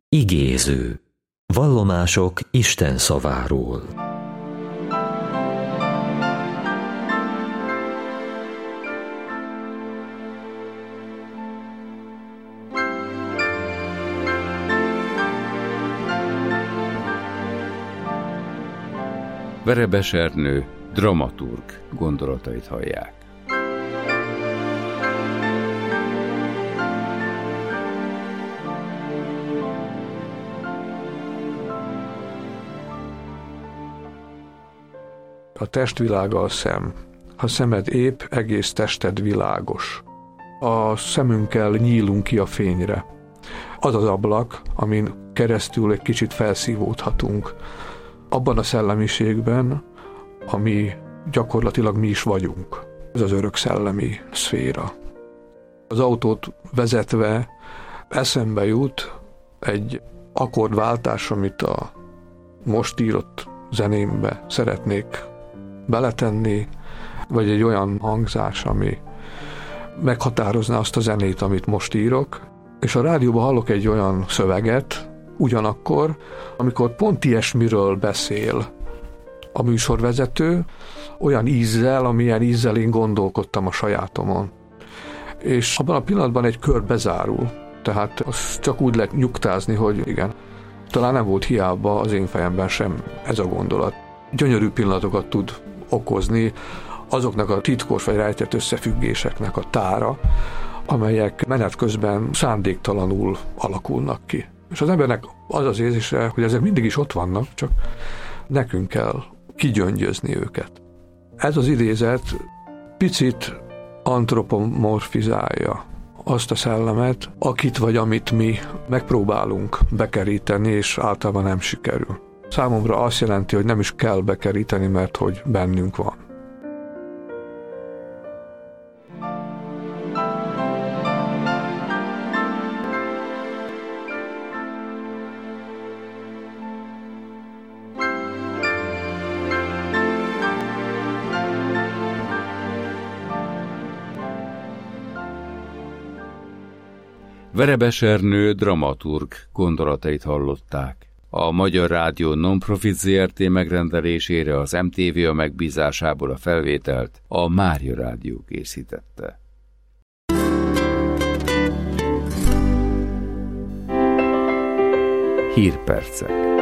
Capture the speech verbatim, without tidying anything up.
Igéző. Vallomások Isten szaváról. Verebes Ernő, dramaturg gondolatait hallják. A testvilága a szem. Ha szemed épp, egész tested világos. A szemünkkel nyílunk ki a fényre. Az az ablak, amin keresztül egy kicsit felszívódhatunk. Abban a szellemiségben, ami gyakorlatilag mi is vagyunk. Ez az örök szellemi szféra. Az autót vezetve eszembe jut egy akkordváltás, amit a most írott zenémbe szeretnék beletenni, vagy egy olyan hangzás, ami meghatározná azt a zenét, amit most írok, és a rádióban hallok egy olyan szöveget, ugyanakkor, amikor pont ilyesmiről beszél a műsorvezető, olyan ízzel, amilyen ízzel én gondolkodtam a sajátomon. És abban a pillanatban egy kör bezárul, tehát azt csak úgy lehet nyugtázni, hogy igen, talán nem volt hiába az én fejemben sem ez a gondolat. Gyönyörű pillanatokat tud okozni azoknak a titkos vagy rejtett összefüggéseknek a tára, amelyek menet közben szándéktalanul alakulnak ki. És az embernek az az érzése, hogy ezek mindig is ott vannak, csak nekünk kell kigyöngyözni őket. Ez az idézet picit antropomorfizálja azt a szellemet, akit vagy amit mi megpróbálunk bekeríteni, és általában nem sikerül. Számomra azt jelenti, hogy nem is kell bekeríteni, mert hogy bennünk van. Verebes Ernő, dramaturg gondolatait hallották. A Magyar Rádió Non-Profit zé er té megrendelésére az em té vé a megbízásából a felvételt a Mária Rádió készítette. Hírpercek.